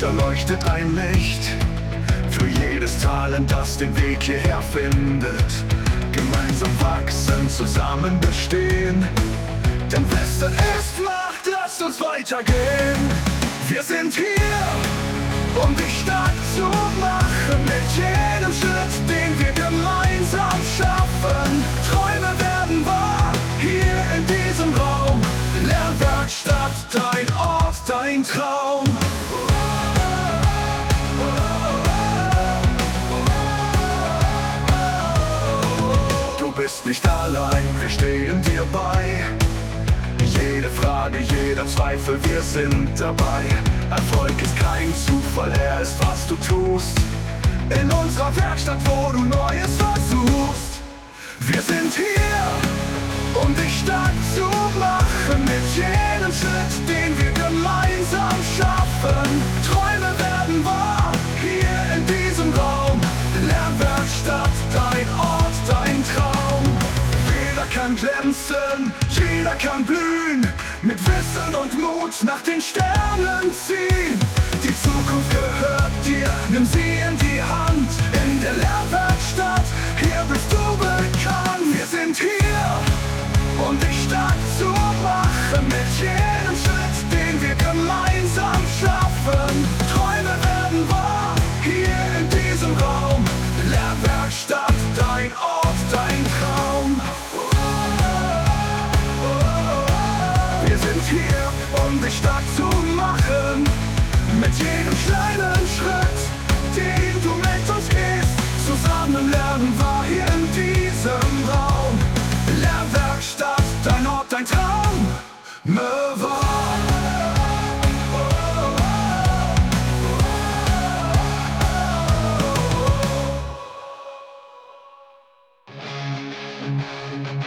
Hier leuchtet ein Licht für jedes Talent, das den Weg hierher findet. Gemeinsam wachsen, zusammen bestehen, denn Western ist Macht, lasst uns weitergehen. Wir sind hier, um die Stadt zu machen, mit jedem Schritt, den wir gemeinsam schaffen. Träume werden wahr, hier in diesem Raum. Lernwerkstatt, dein Ort, dein Traum. Du bist nicht allein, wir stehen dir bei. Jede Frage, jeder Zweifel, wir sind dabei. Erfolg ist kein Zufall, er ist, was du tust. In unserer Werkstatt, wo du Neues versuchst. Wir sind hier, um dich stark zu machen, mit jedem Schritt, den wir gemeinsam schaffen. Träume werden wahr, hier in diesem Raum. Lernwerkstatt, dein Ort, dein Traum. Jeder kann glänzen, jeder kann blühen, mit Wissen und Mut nach den Sternen ziehen. Die Zukunft gehört dir, nimm sie in die Hand. In der Lernwerkstatt, hier bist du bekannt. Wir sind hier, um dich stark zu machen, mit jedem Schritt, den wir gemeinsam schaffen. Träume werden wahr, hier in diesem Raum. Lernwerkstatt, dein Ort, dein Traum. Wir sind hier, um dich stark zu machen, mit jedem kleinen Schritt, den du mit uns gehst. Zusammen lernen wir hier in diesem Raum. Lernwerkstatt, dein Ort, dein Traum. Möwa.